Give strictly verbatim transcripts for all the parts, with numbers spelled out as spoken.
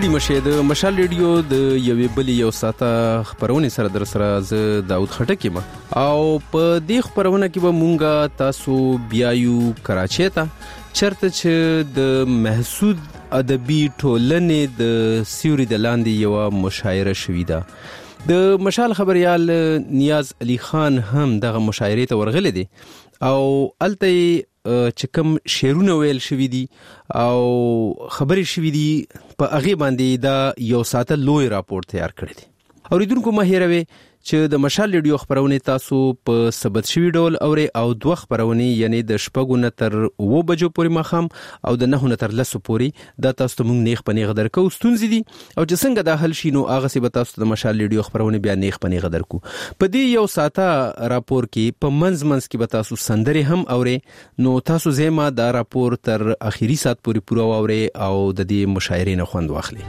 ستړي مشه د مشال ریډیو د یوې بلې یو ساته خبرونه سره در سره ز داود خټک یم او په دې خبرونه کې به مونږه تاسو بیايو کراچۍ ته چرته چې د محسود ادبي ټولنې د سیوري د لاندې یو مشاعره شوې ده د مشال خبريال نیاز علي خان هم دغه مشاعره ته ورغلی دی او الته چې کوم شعرونه ویل شوي دي او خبرې شوي دي په هغې باندې دا یو ساعته لوی راپور تیار کړی دی. اوریدونکو مه هېروئ چې د مشال ریډیو خبرونې تاسو په ثبت شوي ډول اورئ او دوه خبرونې یعنې د شپږو نه تر اووه بجو پورې ماښام او د نهو نه تر لسو پورې دا تاسو ته موږ نیغ په نیغه درکو. ستونزې دي او چې څنګه دا حل شي نو هغسې به تاسو ته د مشال ریډیو خبرونې بیا نیغ په نیغه درکو. په دې یو ساعته راپور کې په منځ منځ کې به تاسو سندرې هم اورئ نو تاسو زیمه دا راپور تر اخري ساعت پورې پوره واورئ او د دې مشاعرې نه خوند واخلئ.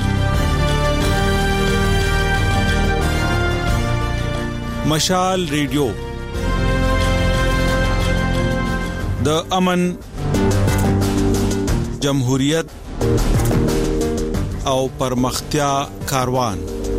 مشال ریډیو د امن، جمهوریت او پرمختیا کاروان.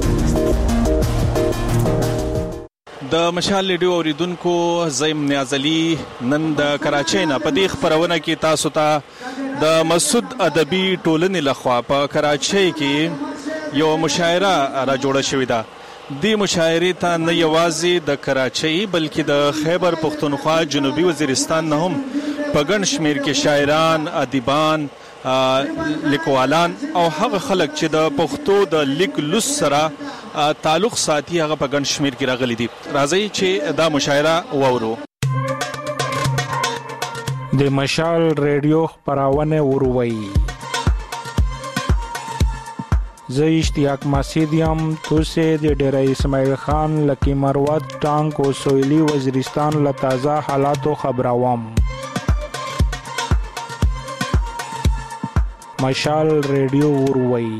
د مشال ریډیو اوریدونکو زیم نیاز علي نن د کراچۍ نه په دې خبرونه کې تاسو ته د مسعود ادبي ټولنې لخوا په کراچۍ کې یو مشاعره را جوړه شوې ده. دی مشاعرې ته نه یوازې د کراچۍ بلکې د خیبر پختونخوا جنوبي وزیرستان نه هم په ګڼ شمېر کې شاعران، ادیبان، لیکوالان او هغه خلک چې د پښتو د لیک لوست سره تعلق ساتي هغه په ګڼ شمېر کې راغلي دي. راځئ چې دا مشاعره واورو. د مشال ریډیو خپرونه وروي. زه اشتیاق مسعود یم. توسه د ډیره اسماعیل خان لکی مروت ټانک او سویلی وزیرستان له تازه حالاتو خبروم. مشال ریډیو وروي.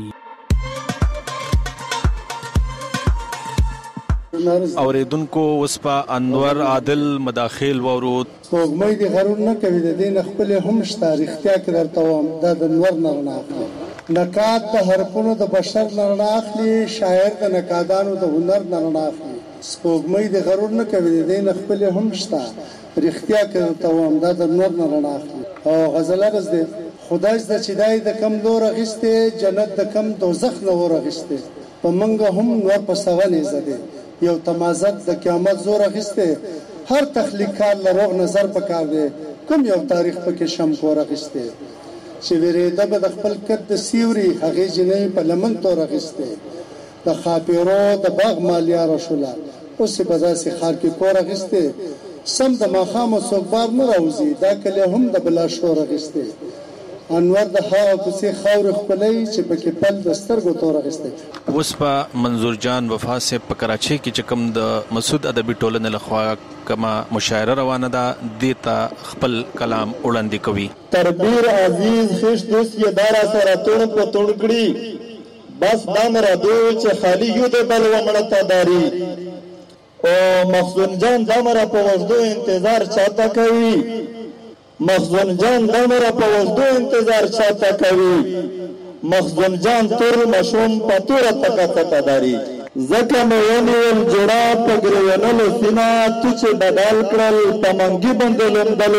اوریدونکو اوس په انور عادل مداخل وورود. سپوږمۍ د غرور نه کوي د دې نه خپل هم شته رښتیا کې درته وایم دا د انور نه رڼا اخلي. نقاد د حرفونو د بشر نه رڼا اخلي، شاعر د نقادانو د هنر نه رڼا اخلي. سپوږمۍ د غرور نه کوي د دې نه خپل هم شته رښتیا کې درته وایم دا د انور نه رڼا اخلي. او غزل عرض دی خدای زده چې دای د کم لور اخیستې جنت د کم دوزخ نه ور اخیستې په منګه هم نور په سوالې زده یو تمازت د قیامت زور اخیستې هر تخلیقات لروغ نظر پکار دی کوم یو تاریخ پکې شم کور اخیستې چې ویریده به د خپل کټ د سیوري هغې جنۍ په لمن تور اخیستې د خاپیرو د باغ مالیاره شوله اوس یې په داسې ښار کې کور اخیستې سم د ماښامو څوک بار نه راوځي دا کلی هم د بلا شور اخیستې انور د هغه کوڅې خاورې ښکلی چې پکې پل د سترګو تور اخیستې. اوس په منظور جان وفا صاحب په کراچۍ کې چې کوم د مسعود ادبي ټولنې لخوا کما مشاعره روانه ده دې ته خپل کلام وړاندې کوي. تربیر عزیز خیش دوست یې دارا سره توړ په توړ کړي بس دا مرا دوی چې خالی یو د بل ومړه تا داري او مخزون جان دا مرا په وژدو انتظار چاته کوي. مخزون جان دا مرا په وژدو انتظار چاته کوي. مخزون جان تور مشوم په توره تکه تکه داري زکه مې ونیول جوړه په ګریونلو سینه تو چې بدل کړل په منګي باندې لمدلو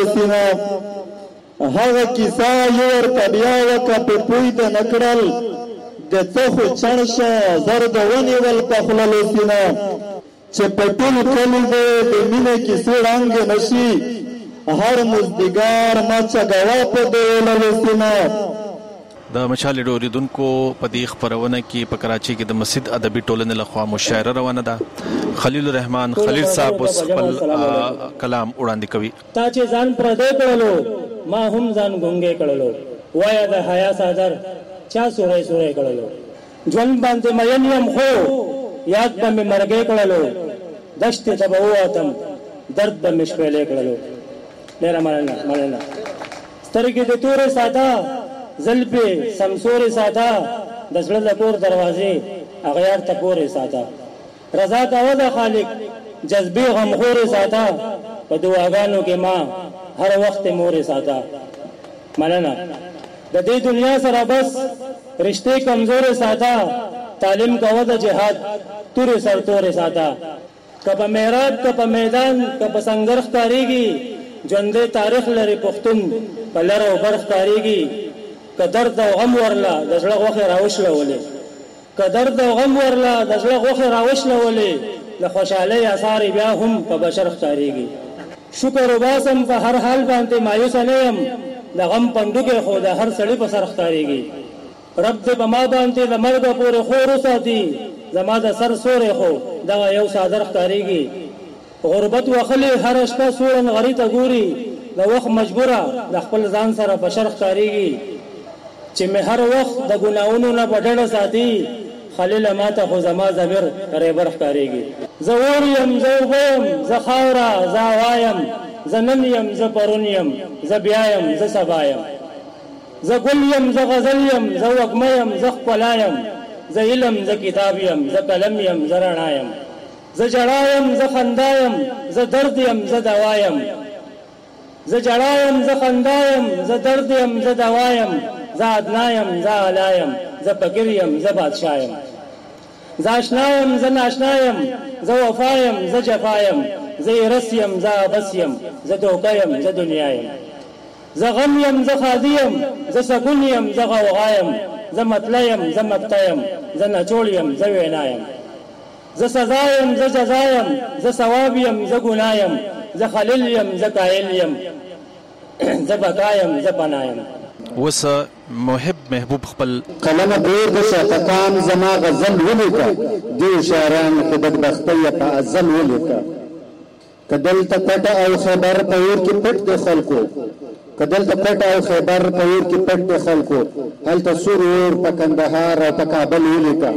سینه هغه کیسه یو ورته بیا وکړه په پوی د نه کړل د څه خو چڼ شه زر د ونیول په خوللو سینه چې په ټول کلي د مینې کیسې ړنګ نشي هر مزدګار مچه ګوا په دیوللو سینه. د مشال ریډیو اوریدونکو په دې خبرونه کې په کراچۍ کې د مسعود ادبي ټولنې لخوا مشاعره روانه ده. خلیل الرحمن خلیل صاحب اوس خپل کلام وړاندې کوي. تا چې ځان پردې کړلو ما هم ځان ګونګې کړلو وایا د حیا صدر چا سورې سورې کړلو ژوند باندې مېن یم خو یاد به مې مرګې کړلو دشت ته به ووتم درد به مې شپېلې کړلو. ډېره مننه مننه. سترګې د تورې ساده زلفې سمسورې ساده د زړه د کور دروازې اغیار ته پورې ساده رضا ته وده خالق جذبې غمخورې ساده په دعاګانو کې ما هر وخت مورې ساده. مننه. د دې دنیا سره بس رشتے کمزور ساته تعلیم کوه د جهاد تورې سر تورې ساته که په محراب که په میدان که په سنگر ښکارېږي ژوندی تاریخ لري پښتون په لر او بر ښکارېږي که درد او غم ورله د زړه غوښې راوشلولې که درد او غم ورله د زړه غوښې راوشلولې د خوشحالۍ اثار بیا هم په بشر ښکارېږي شکر وباسم په هر حال باندې مایوسه نه یم د غم پنډوکې خو د هر سړي په سر ښکارېږي رب دې په ما باندې د مرګه پورې خور وساتي زما د سر سورې خو دغه یو څادر ښکارېږي غربت وخلې هره شپه سوړن غري ته ګوري د وخت مجبوره د خپل ځان سره په شر ښکارېږي چې مې هر وخت د ګناهونو نه په ډډه ساتي خلیل ماته خو زما ضمیر ریبر ښکارېږي زه اور یم زه اوبه یم زه خاوره زه هوا یم زه نن یم زه پرون یم زه بیا یم زه سبا یم زه ګل یم زه غزل یم زه وږمه یم زه ښکلا یم زه علم زه کتاب یم زه قلم یم زه رڼا یم زه جړا یم زه خندا یم زه درد یم زه دوا یم زه جړا یم زه خندا یم زه درد یم زه دوا یم زه ادنا یم زه اعلی یم زه فقیر یم زه بادشاه یم زه اشنا یم زه ناشنا یم زه وفا یم زه جفا یم زه ارس یم زه ابس یم زه دوکه یم زه دنیا یم زه غم یم زه خادي یم زه سکون یم زه غوغا یم زه مطلع یم زه مقطع یم زه نچوړ یم زه وینا یم زه سزا یم زه جزا یم زه ثواب یم زه ګناه یم زه خلیل یم زه قایل یم زه بقا یم زه پناه یم وس محب محبوب خپل قلم پرېږ د شفقان زما غزل ولیکه دې شاعرانو کې بدبختۍ په ازل ولیکه که دلته پټ او خیبر په اور کې پټ د خلکو که دلته پټ او خیبر په اور کې پټ د خلکو هلته سور اور په کندهار او په کابل ولیکه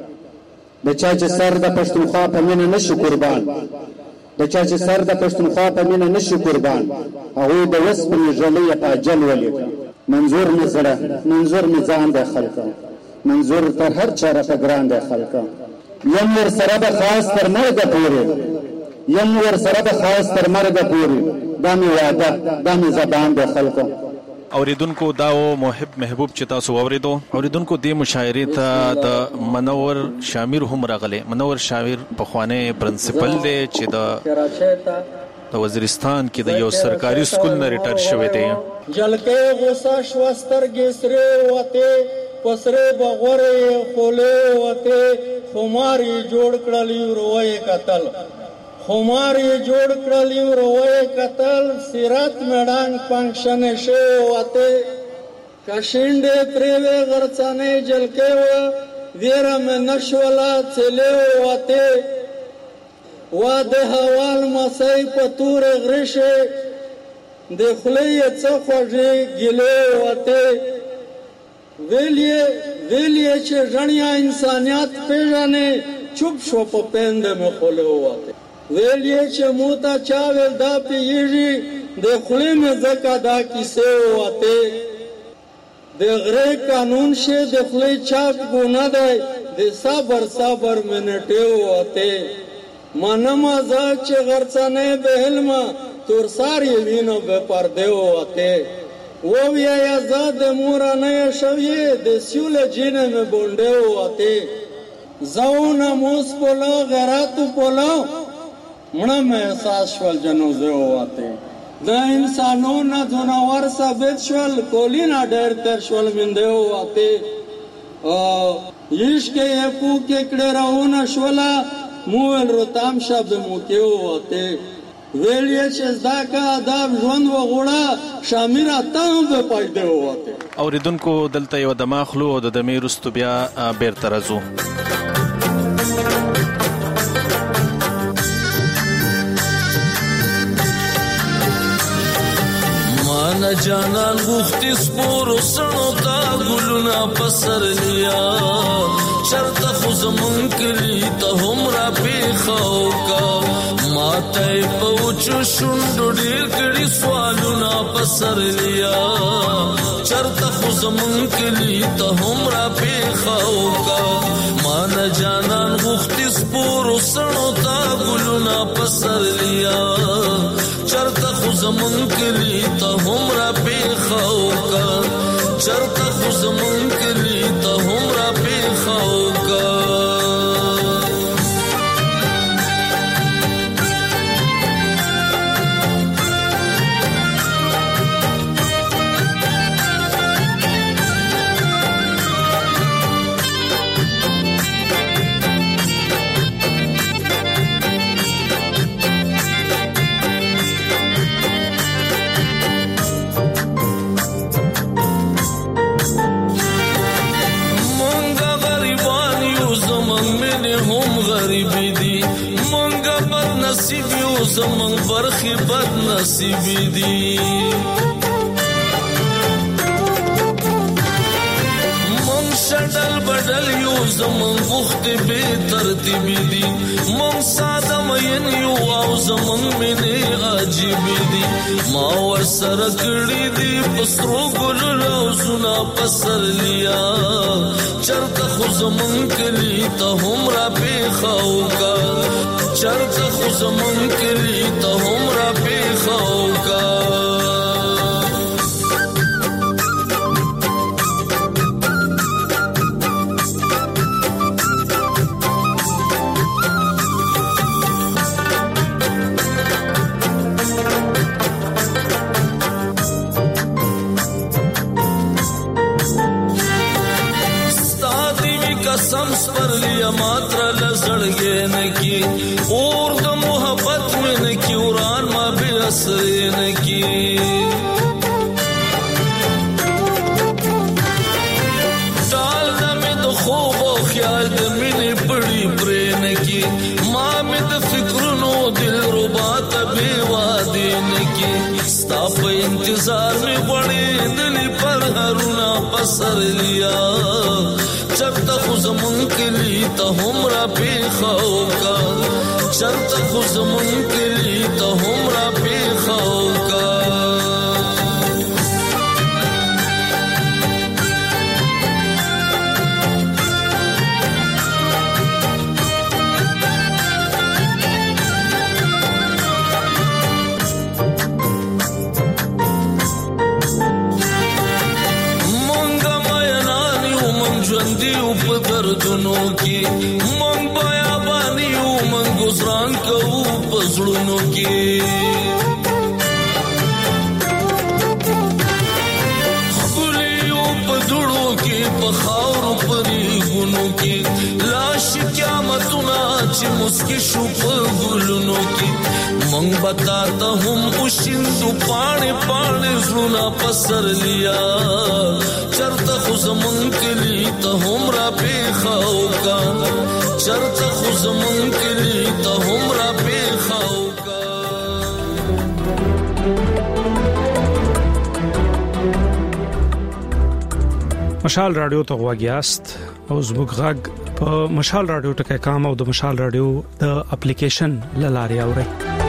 د چا چې سر د پښتونخوا په مینه نشي قربان د چا چې سر د پښتونخوا په مینه نشي قربان هغوی د وسپنې ژلۍ په اجل ولیکه منظور مې زړه منظور مې ځان دی خلکه منظور تر هر چا راته ګران دی خلکه یم ورسره به خاص تر مرګه پورې یم ورسره به خاص تر مرګه پورې دا مې وعده دا مې زبان دی خلکه اوریدونکو دا او محب محبوب چې تاسو اوریدو اوریدونکو د مشاعرې ته د منور شامیر هم راغله منور شاعر په خوانه پرنسپل دی چې د د وزیرستان کې د یو سرکاري سکول نه ریټایر شوی دی جلکې غوسه شوسترګې سره وته پسره بغوره خوله وته خماري جوړ کړلی وروي قتل خماري جوړ کړلی وروي قتل سیرت مډان فنکشن شو وته کشنده پریوه غرڅانه جلکې و ویرم نشولا چلو وته وا د حوال مسای په تور غرشه د خلې څه خوږه ګلې وته ویلې ویلې چې ژړیا انسانيت پیژنې چوپ شو په پند مې خلې وته ویلې چې موتا چا ول دا پیږي د خلې مې زکه دا کیسه وته د غره قانون شه د خلې چاپ ګونه دی د صبر صبر منټه وته منما ز چې غرڅنه به علم تور ساری وینو به پرده وته و بیا آزاد مور نه شوی د سیول جن مې بونډه وته زاونه موس پولا غرات پولا مړه مې احساس شول جنوزه وته د انسانونو جنوار ثابت شول کولینا ډېر تر شول منده وته او یشکه یې پو کې کړه راونه شولا موول روتام شب موکیو وته ویلې چې زداکا آداب ژوند وغوړه شامیرا تام به پایده وته اوریدونکو دلته یو دماغلو او د دمیر رستو بیا بیرته راځو مان جانان غوښتي سپورو سړو تا ګلونه پسر لیا چرته خو زمون کلی ته هم را پیخاو کا ماته پوچو شوندو ډیر کړي سوالونه پسر لیا چرته خو زمون کلی ته هم را پیخاو کا مان جانان غوښتي سپورو سړو تا ګلونه پسر لیا چرته خو زمون کلی ته هم را پیخاو کا چرته خو زمون کلی ته زمن برخي بد نصیب دي من شډل بدل یو زمن وخت به ترتیب دي من ساده مین یو او زمن مینه عجیب دي ما ور سره کړی دي پسرو ګل روزنا پسر لیا چرته خو زمن کلی ته هم را پیخاو کا چرته خو زمن کلی ته هم را پیخاو کا سمس پر لیا ماترا لزڑگے نکی اور دا محبت میں نکی اوران ما بے اثرے نکی ڈال دا میں دا خوب و خیال دا منی بڑی برے نکی ماں میں دا فکرنو دل ربات بے وادے نکی ستا پا انتظار میں بڑے دلی پر ہرونا پسر لیا چرته خو زمون کلی ته هم را پیخاو کا چرته خو زمون کلی ته هم را پیخاو کا ژوندیو په دردونو کې مونږ بیابانیو مونږ ګزران کوو په زړونو کې ښکلیو په دوړو کې په خاورو په ریګونو کې لاش قیامتونه چې مسکي شو په ګلونو کې مونږ به تا ته هم وشیندو پاڼې پاڼې زړونه په سر لیا چرته خو زمون کلی ته هم را پیخاو کا چرته خو زمون کلی ته هم را پیخاو کا مشال رادیو ته غواګیاست او زموږ غږ په مشال رادیو ټکي کام او د مشال رادیو د اپلیکیشن لاري اوري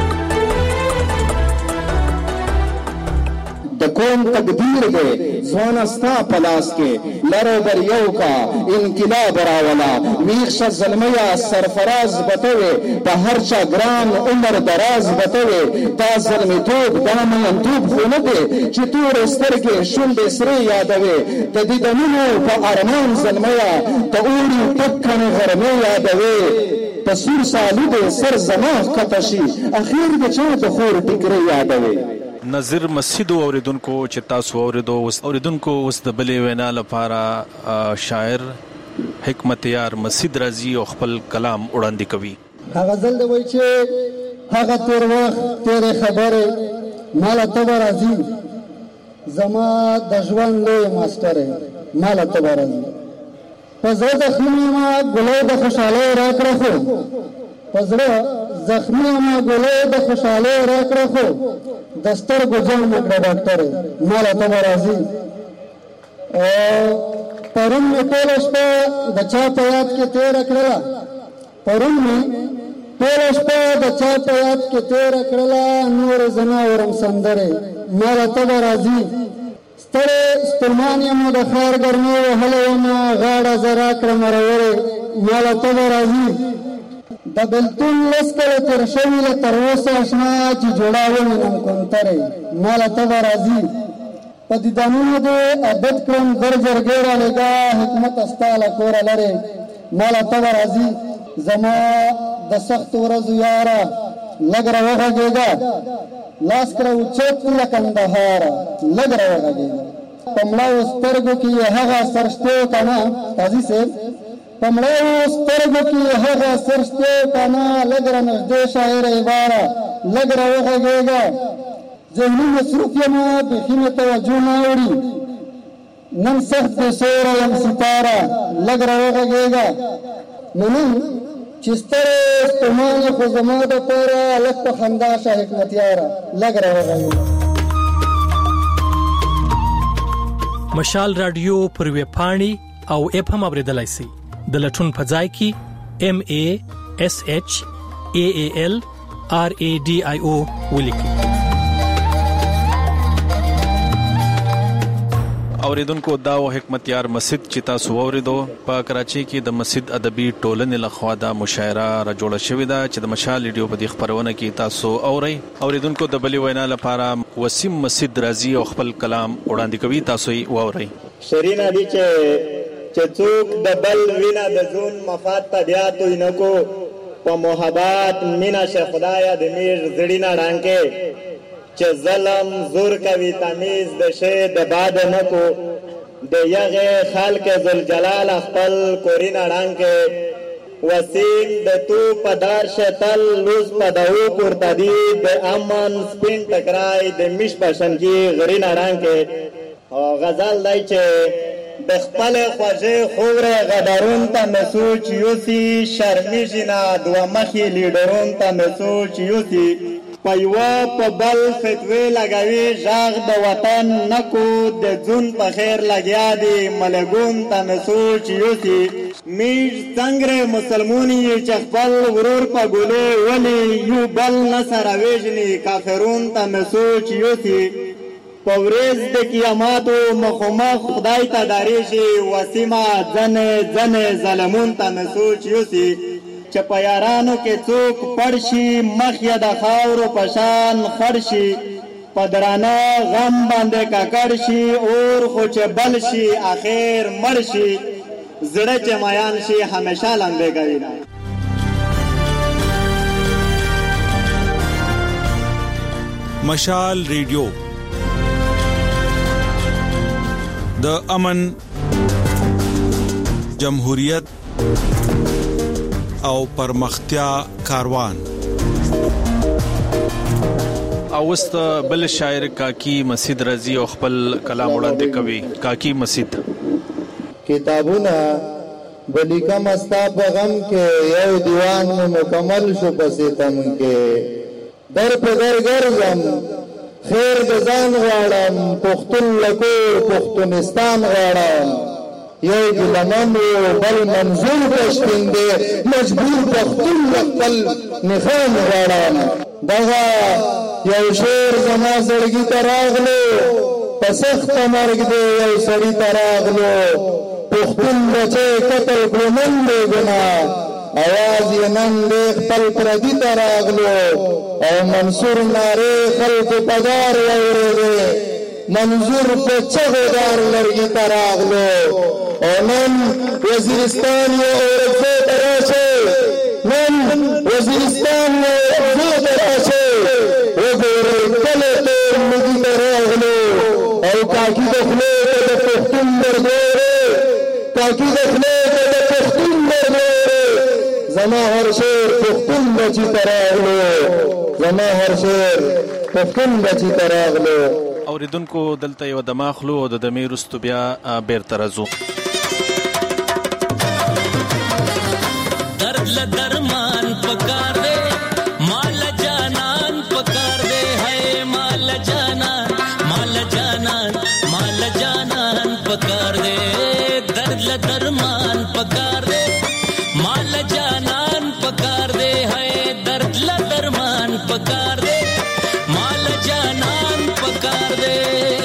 کوم تقدیر دے زوانا ستا پلاس کے لرو بریو کا انقلاب راولا میخش ظلمیا سرفراز بتوے پا ہرچا گران عمر دراز بتوے دا ظلمی توب دا مینتوب خوندے چطور استرگے شنڈ سرے یادوے دا دیدنونو پا ارمان ظلمیا تا اوڑی پکن غرمی یادوے پسور سالو دے سر زماغ کتشی اخیر بچا دخور ٹکرے یادوے نظر مسجدو اوریدونکو چې تاسو اوریدو اوریدونکو اوس د بلې وینا لپاره شاعر حکمت یار مسجد رازي او خپل کلام وړاندې کوي هغه ځل دی وای چې هغه تیر وخت تیر خبره مال ته راځي زما د ژوند لوی ماستر مال ته راځي پس زه د خپل ما ګلو د خوشاله راکړه خو پزړه زخمی ما ګلې د خوشاله راکړه خو دستر ګجن مکړه ډاکټر مال ته راځي او پرون می ټول شپه د چا په یاد کې تیر کړلا پرون می ټول شپه د چا په یاد کې تیر کړلا نور زناورم سندره مال ته راځي ستړي سترمانه مو د خار ګرمو هلو ما غاړه زرا کړم وروره مال ته راځي د بلتون لسکره تر شوی له تر اوسه اشنا چې جوړاوه نن کونتره مال ته راځي په دې دانونو د عادت کړم درجرګیرا لګا حکمت استاله کور لره مال ته راځي زما د سخت ورځ یارا لګره وغږیږي لاس کړو چوک لکندهار لګره وغږیږي پمړاو سترګو کې هغه سرشته کنه قاضي صاحب پمړاو سترګو کې هغه سرشته کنه لګره نږدې شاعر عباره لګره وغږیږي ذهني مصروف یم بخینه توجه نه وړي نن سخت سوره یم ستاره لګره وغږیږي نن چې ستړی ستومانه خو زما دپاره لږ په خندا شه حکمتیاره لږ راوغږوه. مشال رادیو پر ویب پاڼې او اپ هم اورېدلی سئ. د لټون په ځای کې ایم ای اس ایچ ای ای ایل آر ای ډي آی او ولیکئ. اوریدونکو دا و حکمتیار مسجد چې تاسو اوریدو په کراچۍ کې د مسجد ادبي ټولنې لخوا دا مشاعره را جوړه شوې ده چې د مشال ریډیو په دې خبرونه کې تاسو اورئ. اوریدونکو د بلې وینا لپاره وسیم مسجد راځي او خپل کلام وړاندې کوي، تاسو یې واورئ. شرینا دي چې چې څوک د بل وینا د ځون مفاد ته بیا توی نه کو په محبت مینا شه خدایا د میر زړی نه ډانکې چې ظلم زور کوي تمیز د شه د باد نه کو د یغه خلق ذوالجلال خپل کورینا ډانکې وسیم د تو پدار شتل لوز پداو پورتدی د امن سپین ټکرای د مش پشنګي غرینا ډانکې غزل دای چې د خپل خوځې خوره غدارون ته مسوچ یوسی شرمی جنا دوا مخی لیډرون ته مسوچ یوسی پایوا په بل فتوی لګوي ژغ د وطن نکو د جون په خیر لګیا دی ملګون ته مسوچ یوسی میج څنګه مسلمانی چې خپل ورور په ګولې ولی یو بل نصر ویجنی کافرون ته مسوچ یوسی پوریز د قیاماتو مخمخ خدای ته داریشي وسیمه ځن ځن ظلمون ته مسوچ یوسی چې په یارانو کې څوک پړشي مخ یې د خاورو په شان خړشي په درانه غم باندې ککړ شي اور خو چې بل شي اخر مړ شي زړه چې میان شي همیشه لمبه کوي. مشال ریډیو د امن، جمهوریت او پرمختیا کاروان. اوست بل شاعر کاکی مسجد رضی او خپل کلام وړاندې کوي. کاکی مسجد کتابونه بلیکا مستا په غم کې یو دیوان مو مکمل شو پسې تم کې در په در ګرځم خیر د ځان غواړم پښتون لکور پښتونستان غواړم یو ګلمن بل منظور پښتون دی مجبور پښتون خپل نخان غواړم دغه یو شعر زما زړګي ته راغلو په سخت مرګ دی یو سړی ته راغلو پښتون بچی قتل کړو نن دی ګناه आवाज یې نن دی خپل پردي ته راغلو او منصور نارې خلکو پګار واورېدې منظور په چغو دار لرګي ته راغلو او نن وزیرستان یې اورکزو ته راشئ نن وزیرستان یې اورکزو ته راشئ وګورئ کله تور لږي ته راغلو او کاکي د خولې ته د پښتون درګورې کاکي د خولې ته د پښتون درګورې زما هر شعر پښتون بچی ته راغلو زما هر شعر پښتون بچی ته راغلو. اوریدونکو دلته یو دماغلو او د دمې رستو بیا بیرته راځو. درد له درمان پکار دے مال جانان پکار دے ہے مال جانان مال جانان مال جانان پکار دے درد له درمان پکار دے مال جانان پکار دے ہے درد له درمان پکار دے مال جانان پکار دے.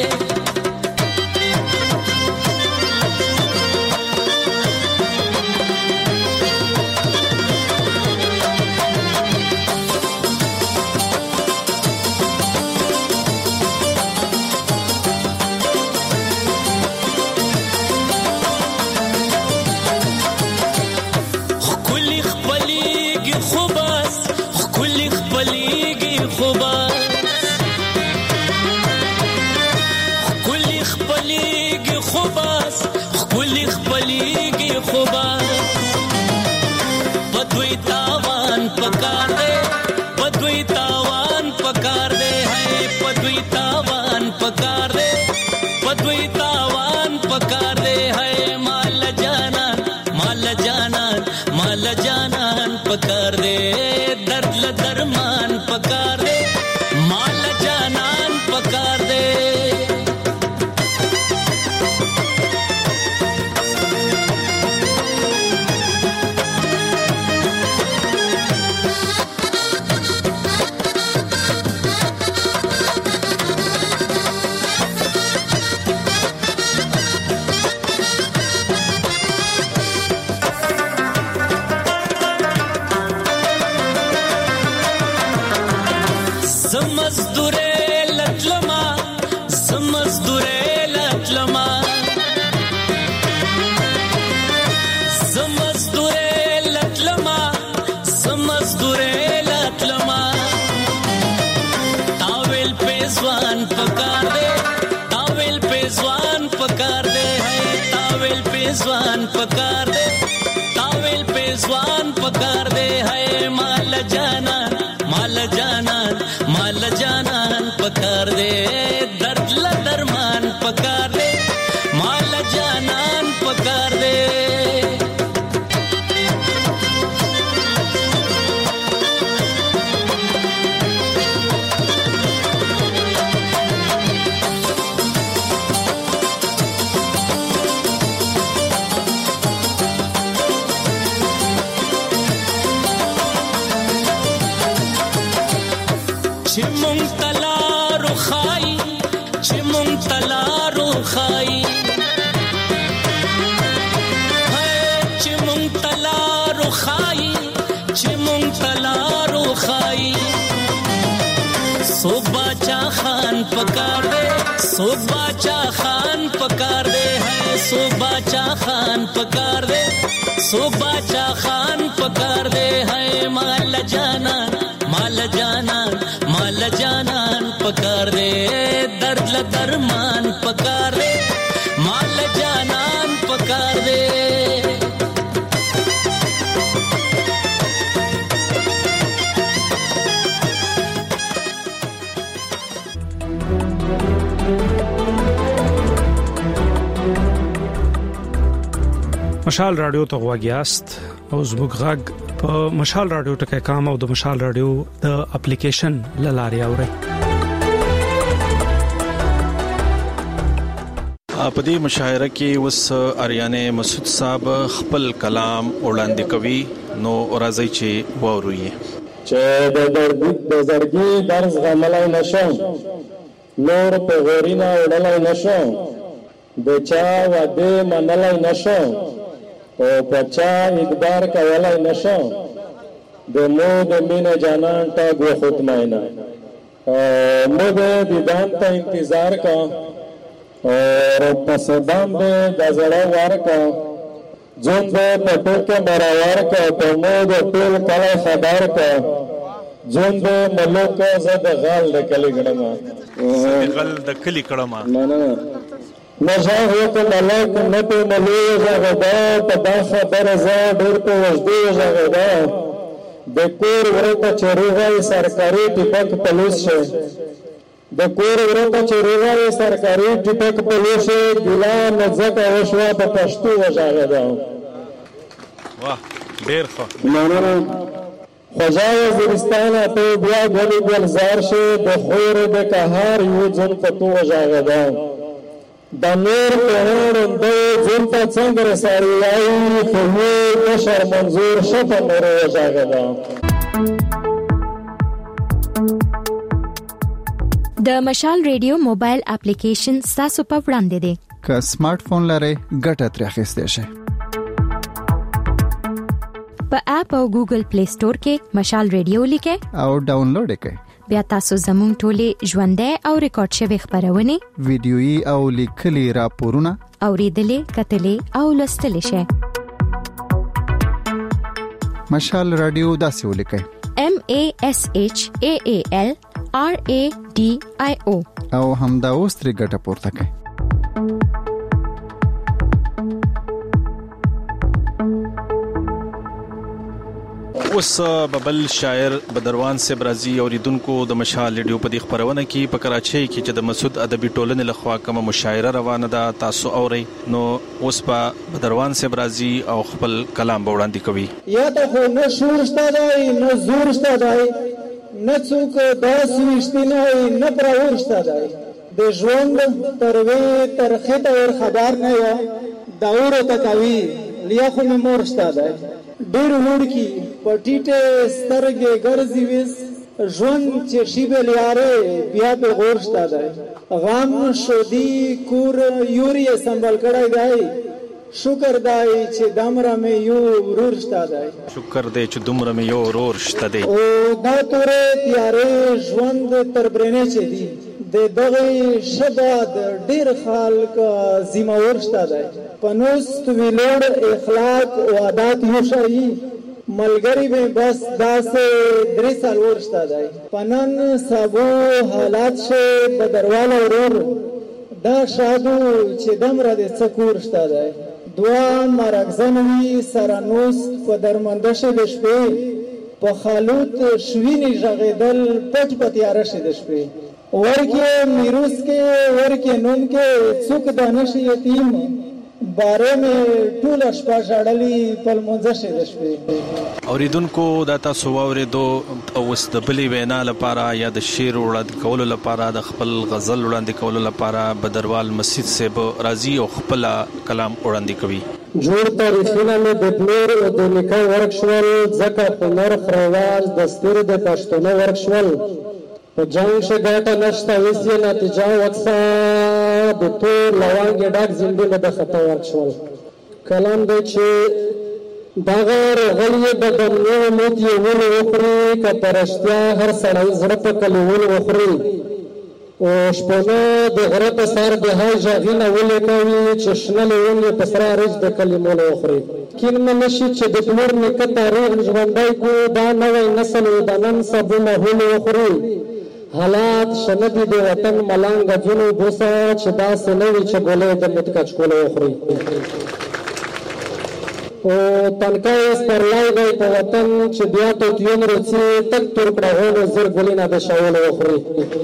पदवी तावान पकार दे पदवी तावान पकार दे है पदवी तावान पकार दे पदवी तावान पकार दे है माल जाना माल जाना माल जाना पकार दे तावेल पे ज़वान पकार दे है तावेल पे ज़वान पकार दे तावेल पे ज़वान पकार दे है माल जाना माल जाना माल जाना पकार दे दर्द ला दरमान पकार दे माल जाना पकार दे चिमुंग तलारो खाई चिमुंग तलारो खाई है चिमुंग तलारो खाई चिमुंग तलारो खाई सोबाचा खान पकार दे सोबाचा खान पकार दे है सोबाचा खान पकार दे सोबाचा खान पकार दे है माल जाना माल जाना माल जानान पकार दे दर्द ला दरमान पकार दे माल जानान पकार दे مشال رادیو ته غواګیاست او زموږ غږ په مشال رادیو ټکي کام او د مشال رادیو د اپلیکیشن لاري اوري په دې مشاعره کې وس اریانه مسعود صاحب خپل کلام وړاندې کوي نو راځي چې ووروي چې د د زړګي درز غملای نشم نور په غورینا وړلای نشم د چا وعده منلای نشم او پچا اقدار کولای نشم د مو د مینه جانان ته غو خود ماینا مو د دیدان ته انتظار کا اور پس باندې د زړه ور کا جون د پټو کې مرور کا په مو د ټول کله خبر کا جون د ملک زد غال د کلی ګړما غل د کلی کړما نه نه نشا هو ته ملک نه په ملي زغدا په داسه برزه ډېر په وجدي زغدا د کور ورته چریغای سرکاري ټیپک پولیس شه د کور ورته چریغای سرکاري ټیپک پولیس ګلا نزکه وشوا په پښتو زغدا واه ډېر ښه نه نه خدای وزیرستان ته بیا غلي ګلزار شه د خور د قهار یو جن په تو زغدا د نور په د ځل په څنګه رساري وايي خو یې بشر منظور شته نور وځاګدا د مشال ریډیو موبایل اپلیکیشن تاسو په وړاندې دی که سمارټ فون لرئ ګټه ترې اخیستئ شئ په اپ او ګوګل پلی سٹور کې مشال ریډیو لیکئ او ډاونلوډ کړئ بیا تاسو زموږ ټولې ژوندۍ او ریکارډ شوی خبرونه ویډیويي او لیکلي راپورونه اوریدلې کتلې او لوستلې شئ مشال رادیو داسې ولیکئ M A S H A A L R A D I O او همدا اوس ترې ګټه پورته کړئ اوس ببل شاعر بدروان صاحب راځي اوریدونکو د مشال ریډیو په دې خبرونه کې په کراچۍ کې چې د مسعود ادبي ټولنې لخوا کوم مشاعره روانه ده تاسو اورئ نو اوس په بدروان صاحب راځي او خپل کلام وړاندې کوي یا ته خو نه شور شته دی نه زور شته دی نه څوک داسې رښتینی نه پراور شته دی د ژوند تروې ترخې ته ور خبر نه یا داور ته کوي لیا خو مې مور شته دی ډېر وړ کی پټیټه سترګې ګرځي وس ژوند چې شی به لیاره بیا په غورشتا ده غم شودي کور یوري سنبال کړای دی شکر دی چې دمره مې یو ورورشتا ده شکر دی چې دمره مې یو ورورشتا دی او دا تورې تیارې ژوند تر برنه چي دي د دغه شباد ډیر خلک ذمہ ورشتا ده پنوست ویلوړ اخلاق او عادت یو شي ملګری مې بس داسې درې څلور شته دی په نن سبو حالات شه بدرواله ورور دا شادو چې دمره د څه کور شته دی دوه مرګزن وي سره نوس په درمنده شه د شپې په خالوت شوینې غږېدل پټ په تیاره شه د شپې ورکې میروس کې ورکې نوم کې څوک دانش یتیم باره مې ټول شپه ژړلې په لمونځه شه د شپې اوریدونکو دا تاسو واورېدو اوس د بلې وینا لپاره یا د شعر وړاندې کولو لپاره د خپل غزل وړاندې کولو لپاره بدروال مسجد صاحب راځي او خپل کلام وړاندې کوي. جوړ تاریخونه مې د پلور او د نیکه ورک شول ځکه هنر خروال دستور د پښتنو ورک شول په جنګ شه ګټه نشته هېڅ یې نتیجه وکسه د تور لونګې ډک زندې مې د خطا ورک شول. کلام دی چې دغه رغلې به د ملو موت یې ونې وخوري که په رښتیا هر سړی زړه په کلیوونو وخوري او شپونه د غره په سر د های غږونه ولیکوي چې شنه لیونې په سره رج د کلمونو وخوري. کین مې نشي چې د پلور نیکه تاریخ ژوندی کړو دا نوی نسل د نن سبو مهول وخوري. حالات شنه دي د وطن ملنګ ځونو بوسه چې داسې نه وي چې ګولې د موت کچکول وخوري او تنکای سپرلای دی په وطن چې بیا توتیون روڅي تک تور کړهونو زر ګلینه د شاول وخوري.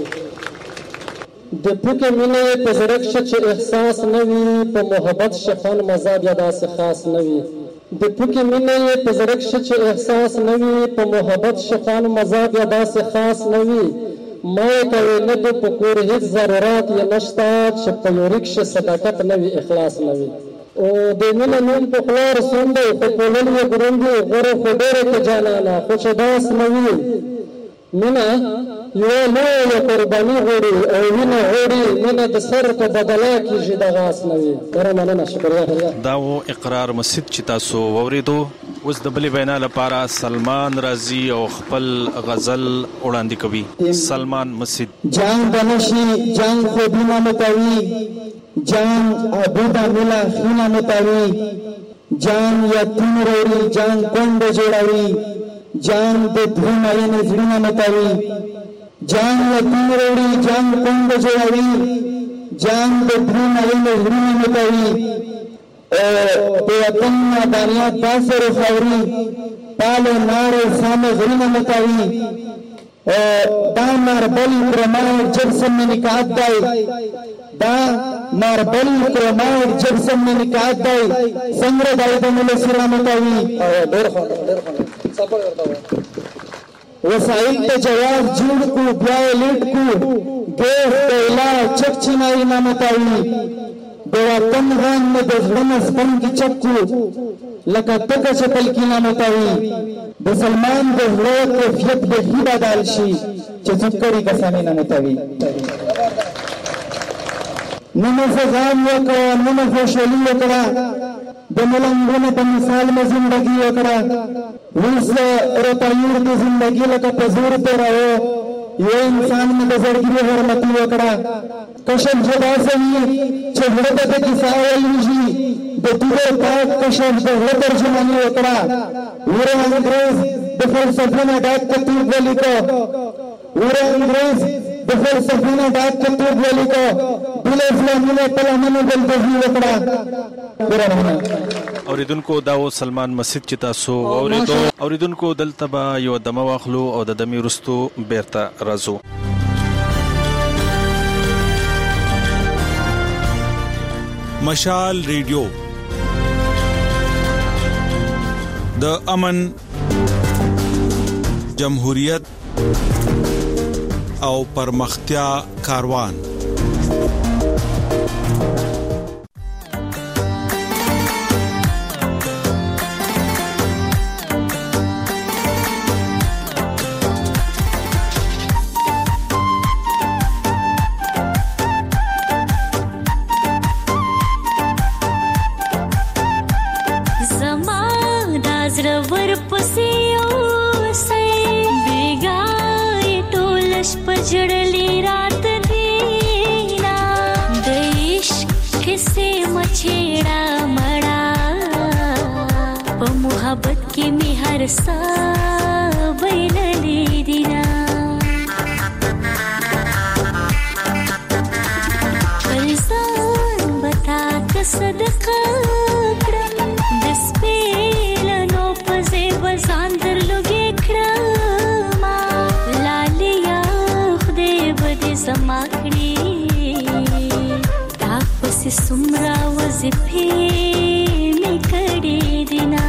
د پوکې مینې په زړه کښې چې احساس نه وي په محبت شفن مزه بیا داسې خاص نه وي. د پوکې مینې په زړه کښې چې احساس نه وي په محبت شفن مزه بیا داسې خاص نه وي. ما یې کوي نه د په کور هېڅ ضرورات یې نشته چې په یوري کښې صداقت نه وي اخلاص نه وي. او د مینې نوم په خوله رسون دی خو ټولن یې ګروند دي غوره خو ډېره کې جانانه خو چې داس نه وي. مینه یوه لویه قرباني غواړي او وینه غواړي مینه د سر په بدله کېږي دغه اس نه وي. ډېره مننه شکریه. دا و اقرار مسجد چې تاسو واورېدو. اوس د بلې وینا لپاره سلمان راځي او خپل غزل وړاندې کوي. سلمان مسجد. جان بنشي جان خوبونه متوي جان عبوده ملا خونه متوي جان یتیم وروړي جان کونډه جوړوي جان د دوی مینې زړونه متوي جان یتیم وروړي جان کونډه جوړوي جان د دوی مینې زړونه متوي او د وطن نادانیات تاسو خوري پالو نارو سامه زړونه متوي او دا ماربل کرماید جبسن میں نکات دائی دا ماربل کرماید جبسن میں نکات دائی سنگر دائی دا ملو سلامتاوی وسائل تا جواز جوڑ کو بیائے لیٹ کو گیف دیلا چک چنائی نامتاوی دواتن غان میں دزلن اسپن کی چک کو لکا تکا چپل کی نامتاوی د سلمان د زړه کیفیت به هی بدل شي چې څوکړي کسانه نه متوي. نو مفغام وکړه نو مفشلی وکړه د ملنګونو په مثال مې ژوندۍ وکړه اوس روپایور د ژوندۍ لکه په زور په راو یو انسان مې د زړګي حرمت وکړه کشم جدا سوي چې ورته د کیساول وشي د دغه پاک کشم د ترجمانی وکړه ور انګريز د فلسفې ډاک کتاب ولیکو ور انګريز د فلسفې ډاک کتاب ولیکو بل اسلامي په لمنو بل دهي وکړه. اوریدونکو دا و سلمان مسجد چې تاسو اوریدو. اوریدونکو دلته به یو دمه واخلو او د دمې وروستو بیرته راځو. مشال ریډیو د امن جمهوریت او پرمختیا کاروان. छेड़ा मड़ा محبت کې می هر سا ویللې دینا پرزان بتا که صدقه کړم د سپېلنو په زیب ځان درلوږې کړم لالیا خدای به دې زما کړي تا پسې څومره وظیفې مې کړې دینا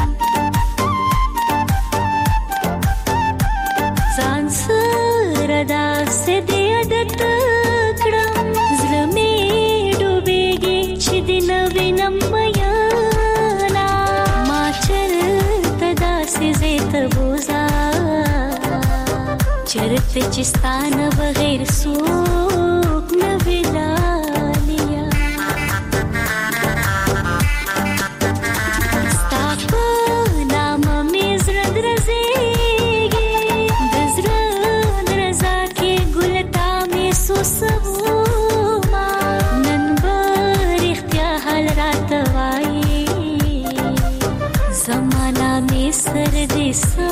ځان سره داسې دې عادت کړم زړه مې ډوبېږي چې دې نه وینم میانا ما چېرته داسې ځای ته بوځه چېرته چې ستا نه بغیر څوک نه وي لالیا ستا په نامه مې زړه درزېږي د زړه درزا کې ګل تا مې سوسوما نن به رښتیا حال راته وایي زمانه مې سر دې سا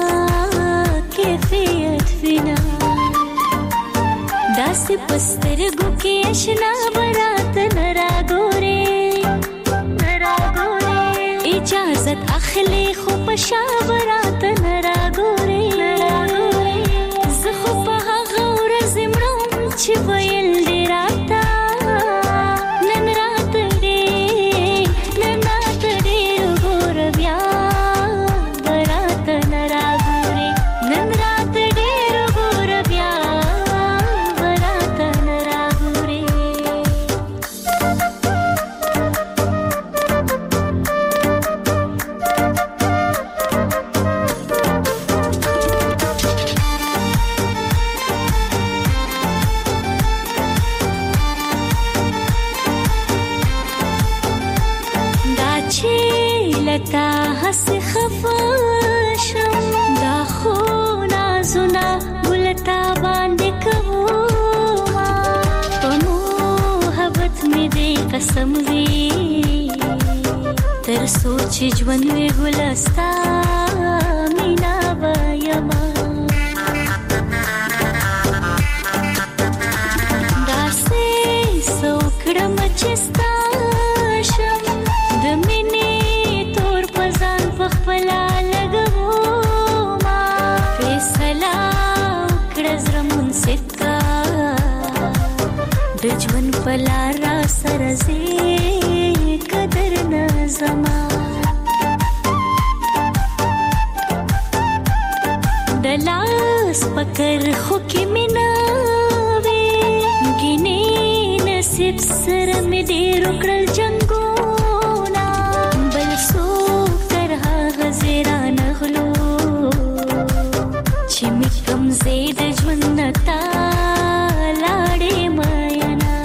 کیفیت وینا داسې پسترګو کې اشنا برات نرا ګورې نرا ګورې اجازت اخلي خو پشا برات نرا ګورې نرا ګورې زه خو په هغه ورځ مړم چې ویل دې راته نن راته دې نن راته ډېر ګور بیا برات نرا ګورې نن راته ډېر ګور بیا برات نرا ګورې دا چې لتا هس خفاشم دا خو نازونه ګلتا باندې کوما په محبت مې دې قسم وي تر سوچ ژوند وی ګلستا مینا وایما داسې سوکړم چې ستا شم د مینې تور پزان په خپله لګوما فیصله وکړه زړه منصف کا د ژوند په لار را سره ځې قدر نه زما د لاس پکر خو کې مې نه وې ګینې نصیب سره مې ډېر وکړل جنګونه بل څوک تر هغه ځای رانغلو چې مې کوم ځای د ژوند نه تا لاړې مینا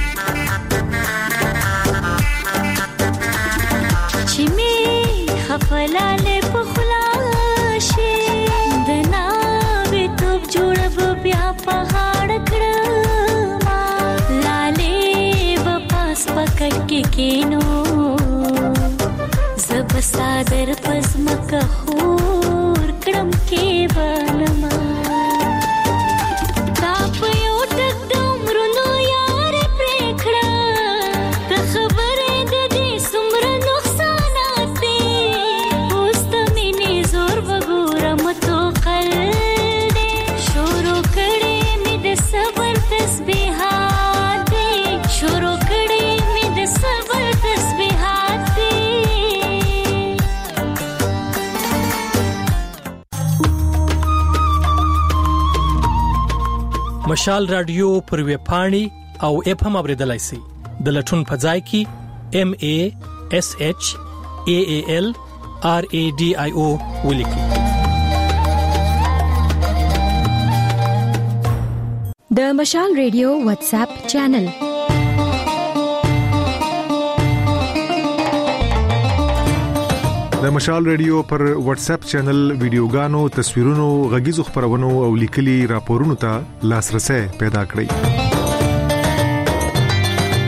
چې مې خفه لالې په خوله شي د ناوې توپ جوړه به بیا په غاړه کړمه لالې به پاس پکټ کې کینو زه به صادر په ځمکه خور کړم کې بنما تا په یو ټک د عمرونو یارې پرې کړه ته خبرې د دې څومره نقصانات دي اوس د مینې زور وګورم تو قل دې شروع کړې مې د صبر تسبیحات دي شروع کړې مې د صبر تسبیحات دي مشال رادیو پر ویب پاڼې او اپ هم اوریدلای شئ د لټون په ځای کې ام ای اس ایچ ای ای ال آر ای ډي آی او ولیکئ د مشال ریډیو واتس اپ چینل د مشال ریډیو پر واتس اپ چینل ویډیوګانو تصویرونو غږیزو خبرونو او لیکلي راپورونو ته لاسرسي پیدا کړئ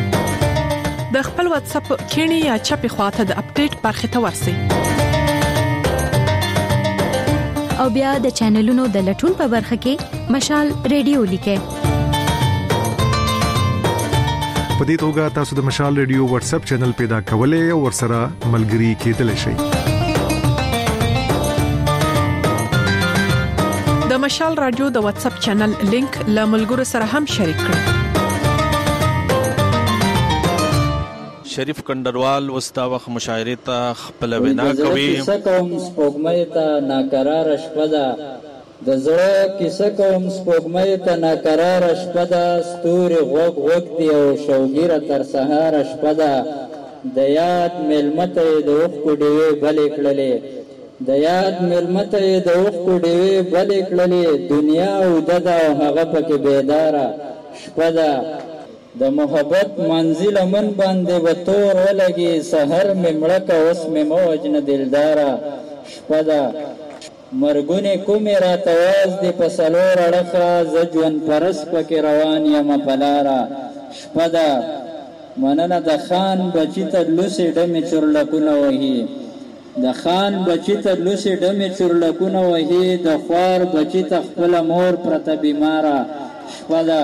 د خپل واتس اپ کینی یا چپی خواته د اپډیټ برخه ته ورسی او بیا د چینلونو د لټون په برخه کې مشال ریډیو لیکه. په دې توګه تاسو د مشال ریډیو واتس اپ چینل پیدا کولای او ورسره ملګري کېدلی شئ. د مشال رادیو د واتس اپ چینل لینک له ملګرو سره هم شریک کړئ. شریف کندروال وستا وخت مشاعره ته خپل وینا کوي. کیسه کوم سپوږمۍ ته ناقرار شپه ده، د زړه کیسه کوم سپوږمۍ ته ناقرار شپه ده، ستوري غوږ غوږ دي او شوګیره تر سهار شپه ده، د یاد مېلمه ته د اوښکو ډېوې بلې کړلې، د یاد مېلمه ته د اوښکو ډېوې بلې کړلې، دنیا اوده ده او هغه پکې بیداره شپه ده، د محبت منزل من باندې به تور ولګي، سحر مې مړه که اوس مې مه وجنه دلداره شپه ده، مرګونې کومې راته واز دي په څلور اړخه، زه ژوند پرست پکې روان یم په لاره شپه ده، مننه د خان بچي ته لوسې ډمې چورلکونه وهي، د خان بچي ته لوسې ډمې چورلکونه وهي، د خوار بچي ته خپله مور پرته بیماره شپه ده،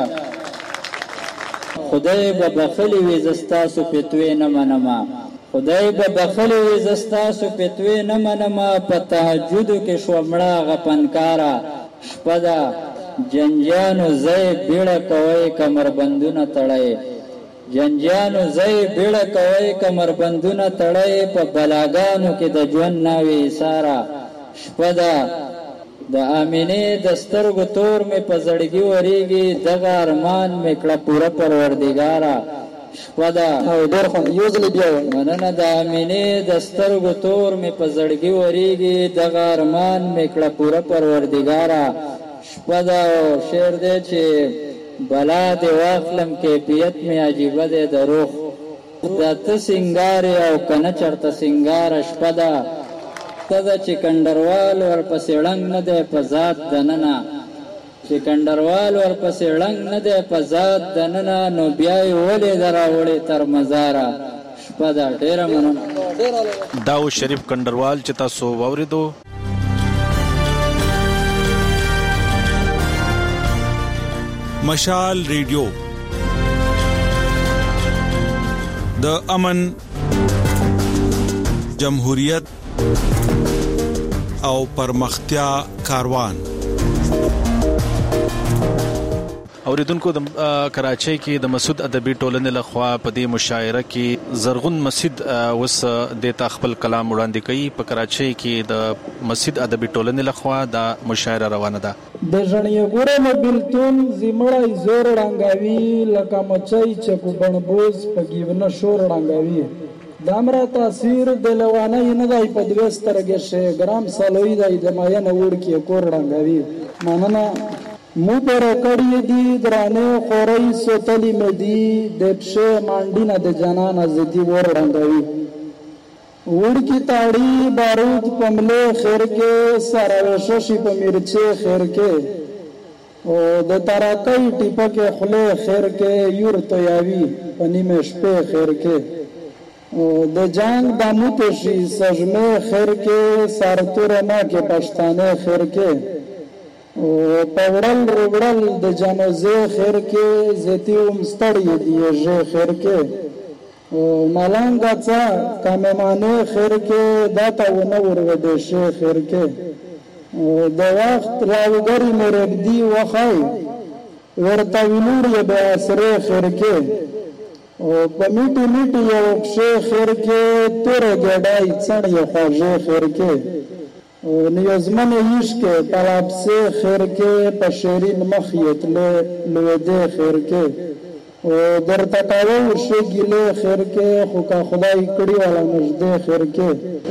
خدای به بخلی وي زه ستاسو فتوې نه منمه، خدای به بخلی وي زه ستاسو فتوې نه منمه، په تهجدو کې شوه مړه هغه پنکاره شپه ده، جنجیانو ځای بیړه کوئ کمربندونه تړئ، جنجیانو ځای بیړه کوئ کمربندونه تړئ، په بلاګانو کې د ژوند ناوې ایساره شپه ده، د آمینې د سترګو تور مې په زړګي وریږي، دغه ارمان مې کړه پوره پروردګاره شپه ده، مننه د آمینې د سترګو تور مې په زړګي وریږي، دغه ارمان مې کړه پوره پروردګاره شپه ده، او شعر دی چې بلا دې واخلم کیفیت مې عجیبه دی د روح، دا ته سنگار او کنه چرته سنگار شپه ده، تدا چې کندروال ورپسې ړنګ نه دی په ذات دننه، چې کندروال ورپسې ړنګ نه دی په ذات دننه، نو بیا یې ولې د راوړې تر مزاره شپه ده. ډېره مننه. دا و شریف کندروال چې تاسو واورېدو. مشال ریډیو د امن، جمهوریت او پرمختیا کاروان. اوریدونکو د کراچۍ کې د مسعود ادبي ټولنې لخوا په دې مشاعره کې زرغون مسعود وس د خپل کلام وړاندې کوي. په کراچۍ کې د مسعود ادبي ټولنې لخوا د مشاعره روانه ده. د ژړې ګوره مبلتون زمړای زور رنگاوي، لکه مچای چکو بنبوز په گیونه شور رنگاوي، دامرا تاثیر دلوانه نه دای په دوه سترګې شه ګرام سالوي دای د مایا نه وړ کې کور رنگاوي، مننه مو پر کړی دی درانه خوري سوتلی مدي د پښه مانډینه د جنان ازدي ور رنگاوي، وړ کی تاړي بارود پمله خیر کې سره شوشي په مرچه خیر کې، او د تراکای ټیپه کې خله خیر کې یور تو یاوي پنی مې شپه خیر کې، او د جنگ د موتشي سجمه خیر کې سارتور ما کې پښتانه خیر کې، او پوړل روړل د جنازه خیر کې زتی مستړی دی ژ خیر کې، او ملنګ څا کممانه خیر کې داتا ونه ور د شه خیر کې، او د وخت راوګری مرګدي وخای ورته ونور یې به سره خیر کې، او په میټي میټي یو شه خیر کې تور ګډای څړ یو خواجه خیر کې، او نیازمن عشق طلب سے خیر کے پشیرین مخیت لے لویدے خیر کے، او در تکاو شگیلے خیر کے خوکا خدای کڑی والا مجدے خیر کے،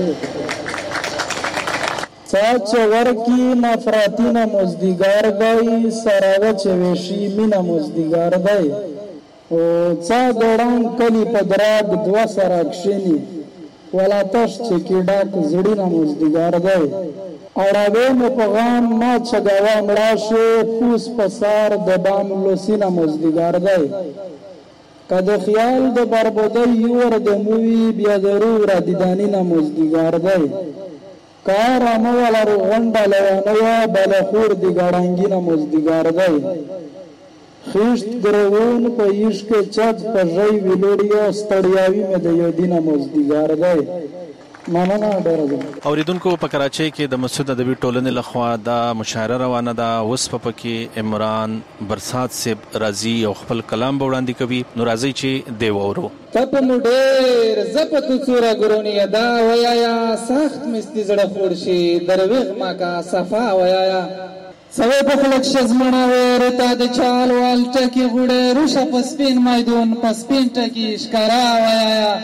ساچ ورکی نفراتین مزدگار گئی سراوچ ویشی من مزدگار گئی، او څا ګړان کلی پدراګ دوا سراکشنی ولا تش چې کډاک زړی نه مزدګار دی، اړاوې مو پیغام ما چګاوا مړاشه پوس پسار د بام لوسینا مزدګار دی، کده خیال د بربودی ور د مووی بیا ضرور دیدانی نه مزدګار دی، کار نوالا رو غنڈا لیانوا بلخور دی گارنگینا مزدگار دی خیشت گروون پا عشق چد پا ژی ویلوڑیا ستړیاوی مې د یو دینه مزدگار دی. مننه ډیره ده. اوریدونکو په کراچۍ کې د مسعود ادبي ټولنې لخوا دا مشاعره روانه ده. اوس په پکې عمران برسات صاحب راځي او خپل کلام به وړاندې کوي. نو راځي چې دی وورو. تپ مو ډېر زپتو څوره ګرونی دا ویایا سخت مستی زړه خور شي درویغ ما کا صفا ویایا سوي په خلک شزمنه ور تا د چال وال ټکی غوړې روشه پسپین میدون پسپین ټکی ښکارا ویایا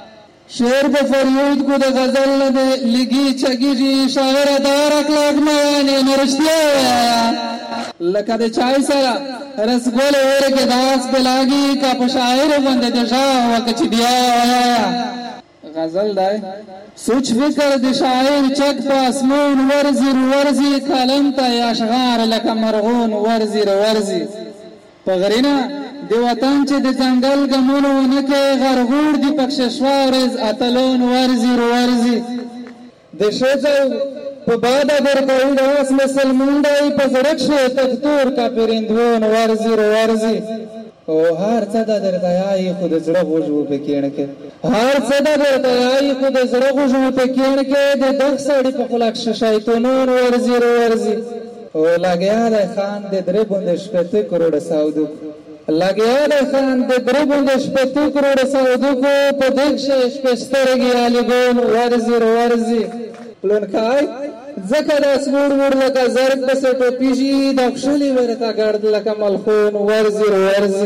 شعر به فریاد کو د غزل نه لګي چګي شاعر دار اخلاق نه نرشتیا ویایا لکه د چای سره رسګول ورګه داس بلاګي کا په شاعر باندې د شاه وکچ بیا ویایا غزل دای سوچ فکر د شاعر چک په اسمون ورزي ورزي کلم ته اشعار لکه مرغون ورزي ورزي په غرینا دی وطن چې د ځنګل ګمونو نه کې غرغور دی پکښ شوارز اتلون ورزي ورزي د شوزو په بادا ورکوي د اوس مسلمان دی په زړه کې تکتور کا پرندون ورزي ورزي او هر څه د درتیاي خود زړه غوږو په کېڼ کې هر څه د درتیاي خود زړه غوږو په کېڼ کې د دغ سړي په خلک شیطانون ورزي ورزي او لګیا د خان د درې بوند شپته کروڑ سعودو لګیا د خان د درې بوند شپته کروڑ سعودو کو په دغ شپسترګي علي ګون ورزي ورزي لونکای زکه د اسمور ور لکه زرد په سټو پیږي د خشلي ورته ګرد لکه ملخون ورزي ورزي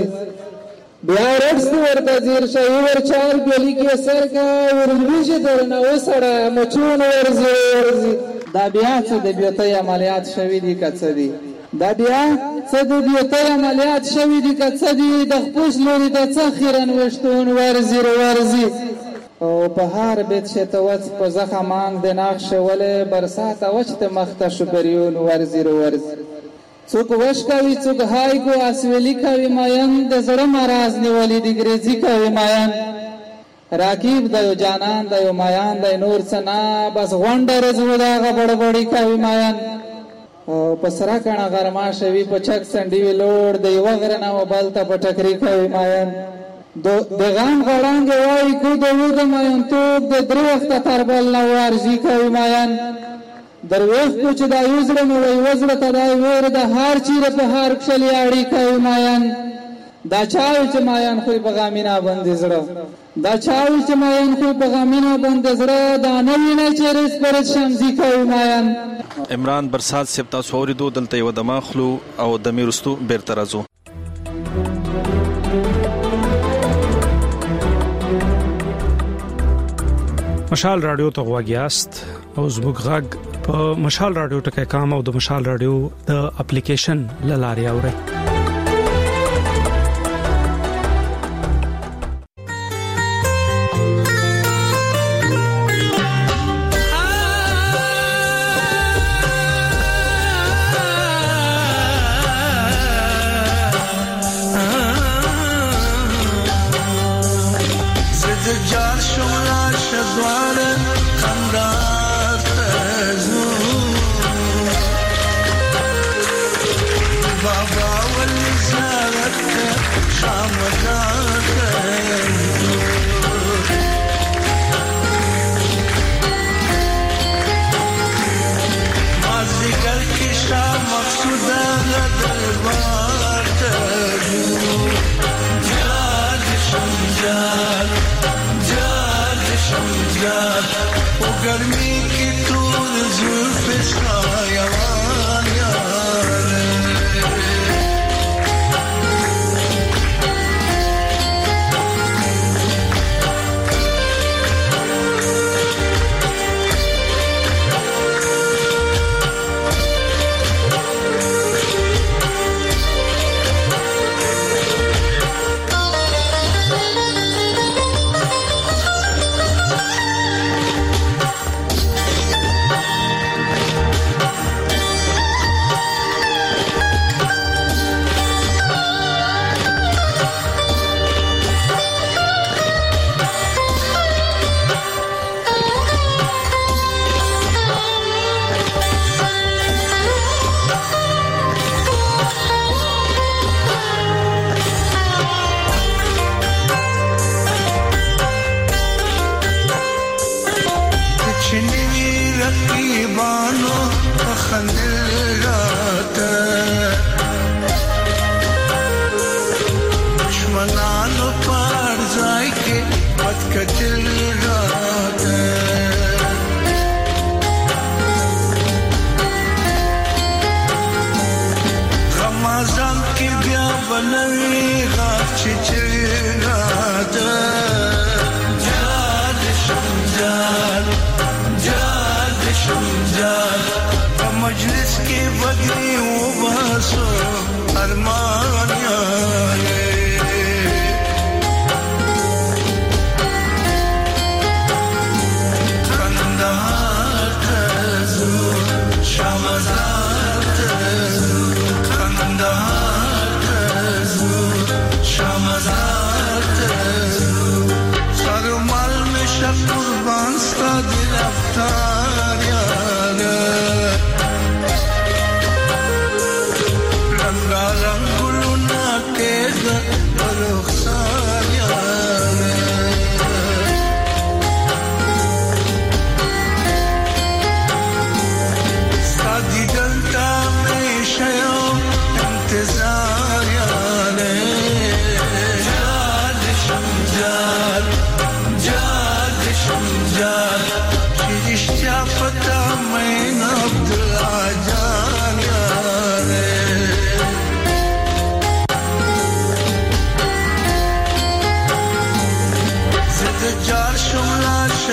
بیا رقص ورته زیر شي ور چال بلی کې سر کا ورلوجه درنه وسړه مچون ورزي ورزي دا بیا څه د بیوتۍ عملیات شوي دي که څه دي دا بیا څه د بیوتۍ عملیات شوي دي که څه دي د خپوس لوري د څه خیرن وشتون ورزي ورزي او په هر بیت شتوت په زخه مانگ د نقش ولې برسات اوچت مخته شپریون ورزي ورزي څوک وش کوي څوک هاي کو اسویلی کوي ماین د زړه مراز نیولې د ګریزي کوي ماین راکیب د یو جانان د یو مایان د نور څنا بس غونډه رزو دا غبړ بړی کوي مایان او پسرا کڼه غرما شوی په چک سنډي ویلوړ د یو غرنه وبال ته پټکری کوي مایان د غان غړانګ وای کو د یو د مایان ته د دروخت تربل نو ورزي کوي مایان دروخ کو چې د یوزره نو وای وزره ته دا ور د هر چیرې په هر کښلي اړي کوي مایان دا چاوي چې مایان خو په غامینا باندې زړه دا چاوي چې مایان خو په غامینا باندې زړه دا نوی نه چیرې پر شمزي کوي مایان. عمران برسات صاحب تاسو اوریدو دلته یو د ماخلو او د میرستو بیرته راځو. مشال رادیو ته غواګیاست او زموږ غږ په مشال رادیو ټکي کام او د مشال رادیو د اپلیکیشن لاري اوري.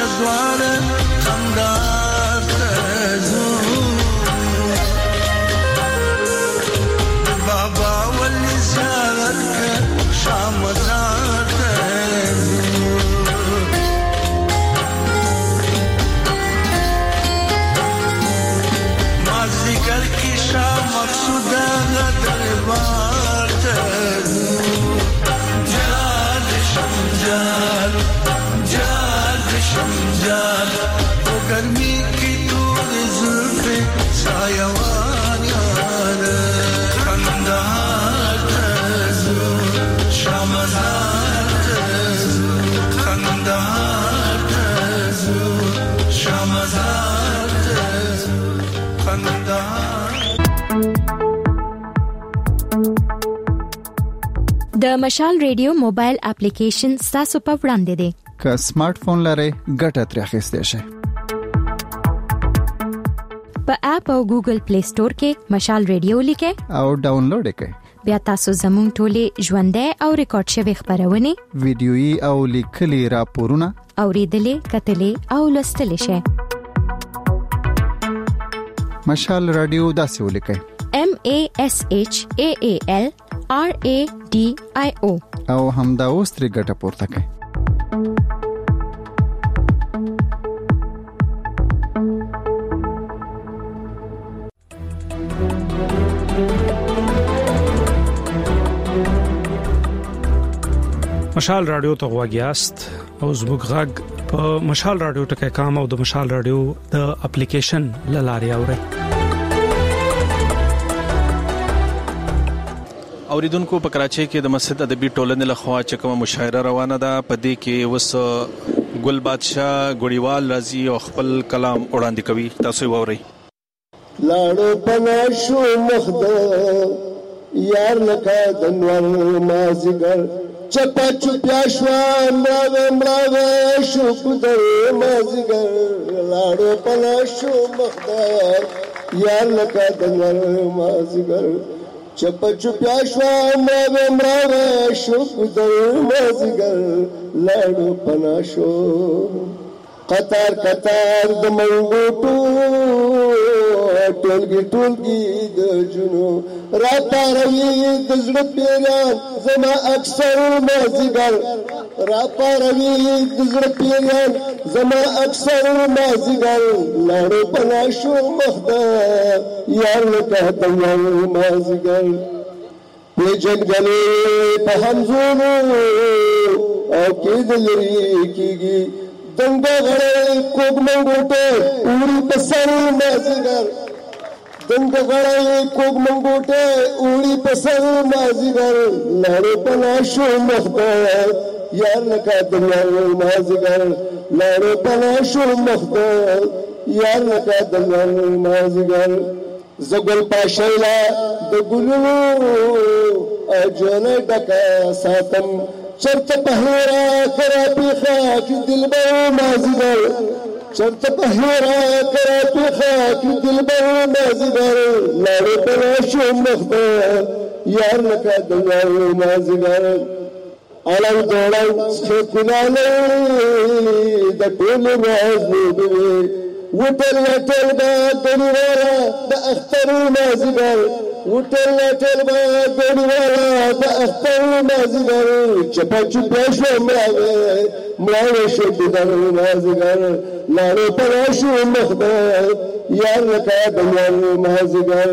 دواړه کندهار ته ځو بابا ولي زیارت کړ شاه مزار ته ځو مازدیګر کې شاه مقصود هغه دربار ته ځو جاد شمجان جاد شمجان او ګرمي کې تور زلفې سایوان یار کندهار ته ځو شاه مزار ته ځو کندهار ته ځو شاه مزار ته ځو کندهار. د مشال ریډیو موبایل اپلیکیشن تاسو په وړاندې دی. که سمارټ فون لرئ ګټه ترې اخیستئ شئ. په اپ او ګوګل پلی سٹور کې مشال ریډیو لیکئ او ډاونلوډ یې کړئ. بیا تاسو زموږ ټولې ژوندۍ او ریکارډ شوي خبرونه ویډیويي او لیکلي راپورونه اوریدلې کتلې او لوستلې شئ. مشال رادیو داسې ولیکئ M A S H A A L R A D I O او همدا اوس ترې ګټه پورته کړئ. مشال رادیو ته غواګیاست او زموږ غږ په مشال رادیو ټکی کام او د مشال رادیو د اپلیکیشن لاري اوري. اوریدونکو په کراچۍ کې د مسجد ادبي ټولنې لخوا چې کومه مشاعره روانه ده په دې کې وس ګل بادشاه ګړیوال راځي او خپل کلام وړاندې کوي. تاسو یې واورئ. لاړو پناشو مخده یار لکه د نور مازیګر چپا چپیا شوا مراوه مراوه شو کدر مازیګر لاړو پناشو مخده یار لکه د نور مازیګر چپا چپیا شوا مراوه مراوه شو کدر مازیګر لاړو پناشو قطار قطار د منګوټو ټولګي ټولګي د جنو را پاروي د زړه پیران زما اکثر مازیګر را پاروي د زړه پیران زما اکثر مازیګر لاړو پناشو مخده یار لکه د یار مازیګر پیجنګلې په همزونو او کې د لري کېږي دنګه غړې کوګ منګوټه اوري په سر مازیګر دنګه غړې کوګ منګوټه اوري په سر مازیګر لاړو پناشو مخده یار لکه د یار مازیګر لاړو پناشو مخده یار لکه د یار مازیګر زګل پاشایلا د ګلونو اجنه ډکا ساتم چرت پهرا کرا پیخا کی دلبر مازیګر چرت پهرا کرا پیخا کی دلبر مازیګر لاړو پناشو مخده یار لکه د یار مازیګر اړم دوړم سکیناله د ټول راز دی وټل وټل با دنیوالا د اختر مازیګر وټل وټل با دنیوالا د اختر مازیګر چپا چپا شو مراوه مراوه شو د مازیګر لاړو پناشو مخده یار لکه د یار مازیګر.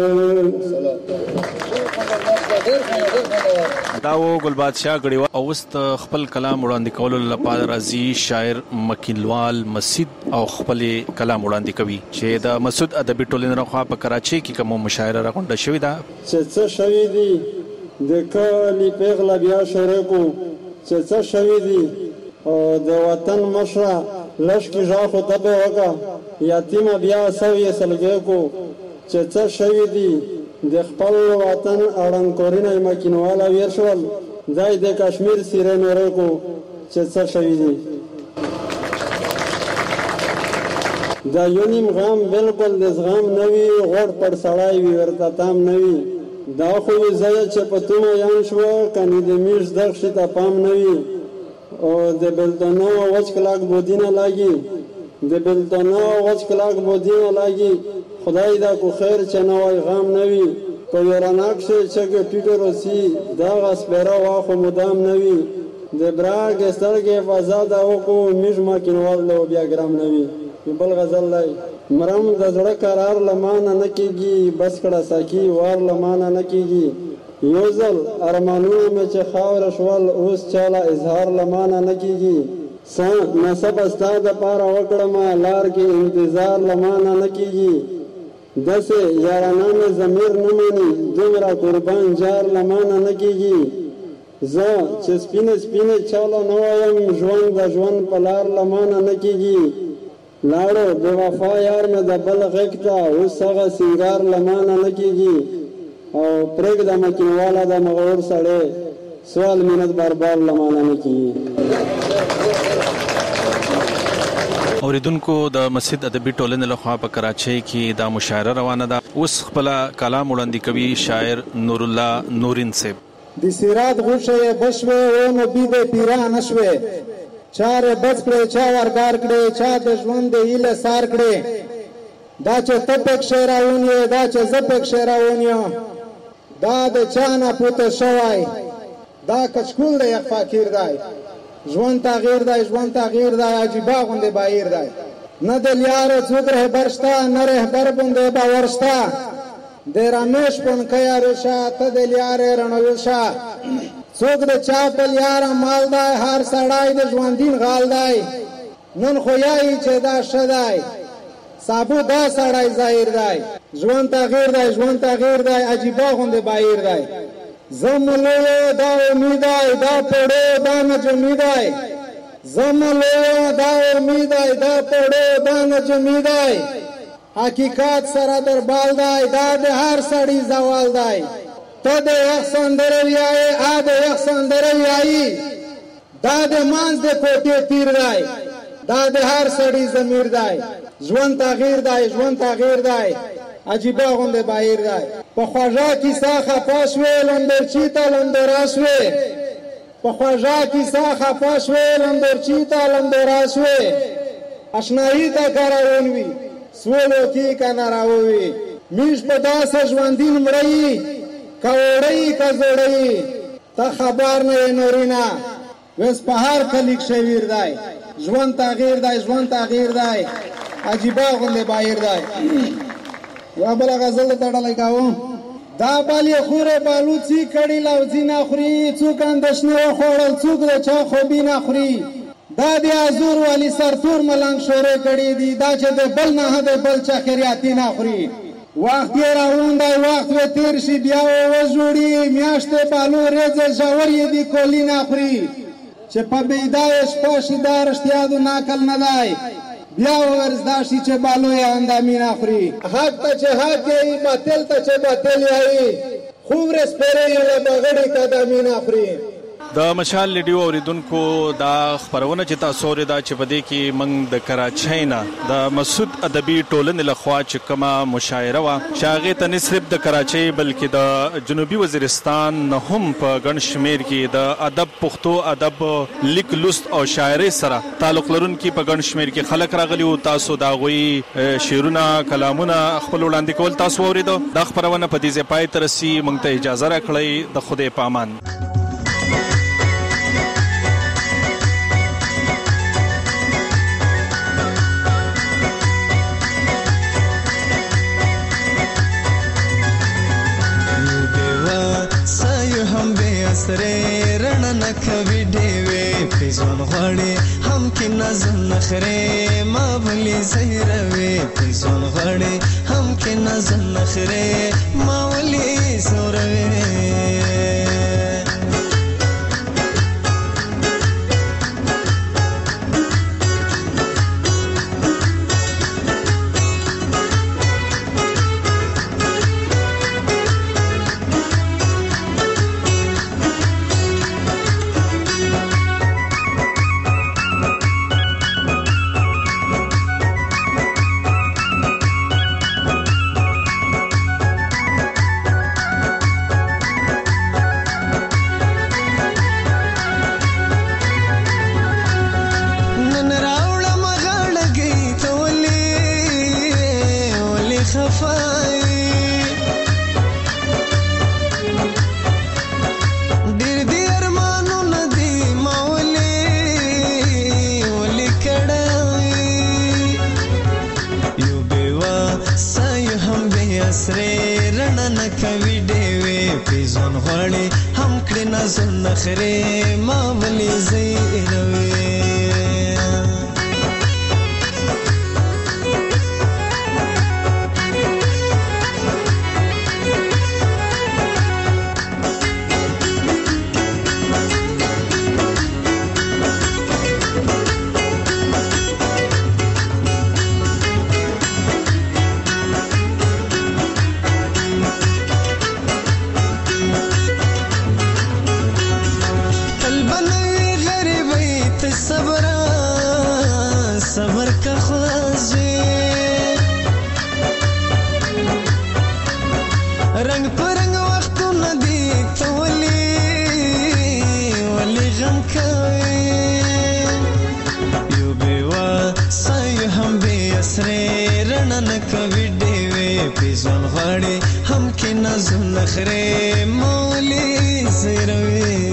داو ګل بادشاه غړیوال اوست خپل کلام وړاندې کولو لپاره راځي شاعر مکینوال مسجد او خپل کلام وړاندې کوي چې د مسجد ادبي ټولنې لخوا په کراچۍ کې کوم مشاعره راغونډه شوې ده چې څه شوي دي د کلی پیغله بیا شریکو چې څه شوي دي او د وطن مشره لشکې ژاخو ته به وکړه یتیمه بیا سویې سلګۍ کو چې څه شوي دي د خپل وطن اړنکورینه مکینواله ویر شول ځای د کشمیر سیره نورې کو چې څه شوي دي دا یو نیم غام بالکل د زغم نه وي غوړ پر سړی وي ورته تام نه وي دا خو وي ځای چې په تومه یان شوه کنې د میش دغ شي ته پام نه وي او د بلتنو وچ کلاک بودینه لاګي د بلدنا غچ کلاک بودین لاگی خدای دا کو خیر چنوای غام نوی په وراناکش چګ ټیټروسی دا غسپرا واخو مدام نوی د براګ سترګې فزاده او کو مجما کینوال لو بیا ګرام نوی بل غزل لای مرم د زړه قرار لمانه نکیږي بس کړه ساکی وار لمانه نکیږي یوزل ارمانونه مې چې خاور شوال اوس چاله اظهار لمانه نکیږي سا نسب استاد پاره وکړم لار کې انتظار لمانه نکیږي دسه یارانه مې ضمیر نه مانی دومره قربان جار لمانه نکیږي زه چې سپینه سپینه چاله نه وایم ژوند د ژوند په لار لمانه نکیږي لاړو بے وفا یار مې د بل غږ ته اوس هغه سینګار لمانه نکیږي او پرېږده مکینواله د مغرور سړی سوال مینت بربار لمانه نکیږي. اوریدونکو د مسجد ادبي ټولنې لخوا په کراچۍ کې دا مشاعره روانه ده. اوس خپل کلام وړاندې کوي شاعر نور الله نورین صاحب. د سیرات غوښه بشوي او نو بي به پیران شوي چار بچ کړي چا ورګار کړي چا د ژوند د ایله سار کړي دا چې تپک شراونی دا چې زپک شراونی دا د چانه پوت شوای دا کچکول دی فقیر دی ژوند تغییر دی ژوند تغییر دی عجیبه غونډه بایر دی نه د لیار څوک رهبر شته نه رهبر بوندې باور شته د رمیش پون کیا رشا ته د لیار رڼوشا څوک د چا په لیار مال دی هر سړی د ژوندین غال دی نن خو یای چې دا شدای سابو دا سړی ظاهر دی ژوند تغییر دی ژوند تغییر دی عجیبه غونډه بایر دی زملو دا امید دی دا پړو دا نجمی دی زملو دا امید دی دا پړو دا نجمی دی حقیقت سره در بال دی دا د هر سړی زوال دی ته د یخ سندره ویای ا د یخ سندره ویای دا د مانز د کوټې تیر دی دا د هر سړی ضمیر دی ژوند تغییر دی ژوند تغییر دی عجیبه غونډه بایر دی په خواجه کیسه خفاش ویل اندرچی ته لندراس وی په خواجه کیسه خفاش ویل اندرچی ته لندراس وی اشنایی ته کارون وی سولو کی کنه راوي میش په داسه ژوندین مړی کوړی کزړی ته خبر نه نورینا وس په هر کلیک شویر دی ژوند تغییر دی ژوند تغییر دی عجیبه غونډه بایر دی یو بل غزل ته ډالای کاو دا بالی خوره بالوچی کړي لوځي نه خوري څوک اندشنه خوړل څوک د چا خوبي نه خوري دا د ازور والی سرتور ملنګ شورې کړي دي دا چې د بل نه د بل چا خیراتي نه خوري وخت یې راوندای وخت و تیر شي بیا و جوړي میاشته بالو رزه ژورې دي کولی نه خوري چې په بيدای شپه شي دارشتیا د ناکل نه دی بیا ورزدا شي چې بالو یې اندامي نه خوري حق ته چې حق یې باطل ته چې باطل یې خوب رس پرې له بغړې قدمي نه خوري. د مشال لیډیو اوریدونکو دا خبرونه چې تاسو اورئ چې په دې کې موږ د کراچۍ نه د مسعود ادبي ټولنې لخوا چې کومه مشاعره وه چې هغې ته نه صرف د کراچۍ بلکې د جنوبي وزیرستان نه هم په ګڼ شمېر کې د ادب پښتو ادب لیک لوست او شاعرۍ سره تعلق لرونکي په ګڼ شمېر کې خلک راغلي وو. تاسو د هغوی شعرونه کلامونه خپل وړاندې کول تاسو واورېدو. دا خبرونه په دې ځای پای ته رسي. موږ ته اجازه راکړئ. د خدای په امان. سره رڼا نکوي ډېوې پېژون غواړي هم کې نظم نخره ما بلی زهروي پېژون غواړي هم کې نظم نخره ما ولي سوروي رڼه کوي ډېوې پیزون غواړي هم کړي نازو نخرې ما ولې زیروي صبر کا خوازی رنگ پرنگ وقتو ندی تو ولی ولی غم کوي یو بیوا سایو هم بی اسره رڼا نکوي ډېوې پیزون غاړي هم کې نازو نخره مولی زیروي